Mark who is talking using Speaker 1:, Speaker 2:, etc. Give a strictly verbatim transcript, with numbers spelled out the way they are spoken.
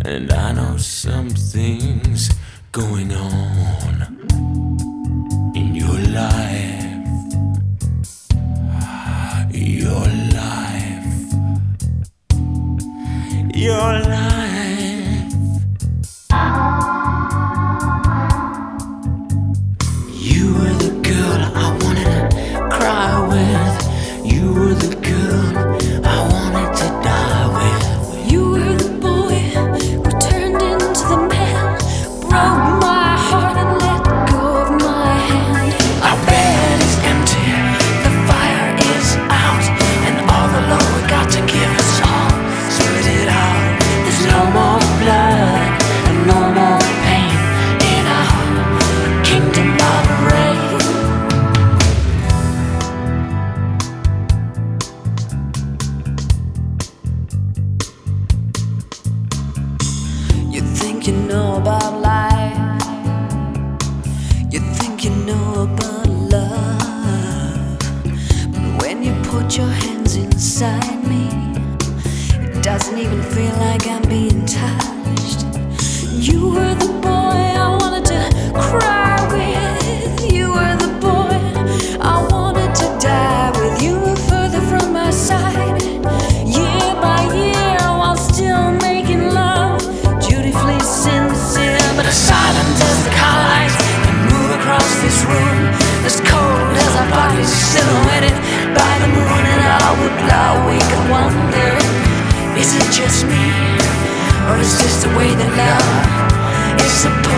Speaker 1: And I know something's going on in your life, your life, your life. You were the girl I wanted to cry with. You were the girl I wanted to die with.
Speaker 2: You were the boy who turned into the man, broke my heart and let go of my hand.
Speaker 1: Our bed is empty, the fire is out, and all the love we got to give us all, spit it out. There's no more blood and no more pain in our kingdom of rain. You think you know about life, you think you know about love, but when you put your hands inside me, it doesn't even feel like I'm being touched. You were the boy I wanted to cry with. You were the boy I wanted to die with. You were further from my side, year by year, while still making love, dutifully sincere. But as silent as the car lights that move across this room, as cold as our bodies silhouetted by the moon, and I would lie awake and wonder, is it just me, or is this the way that love is supposed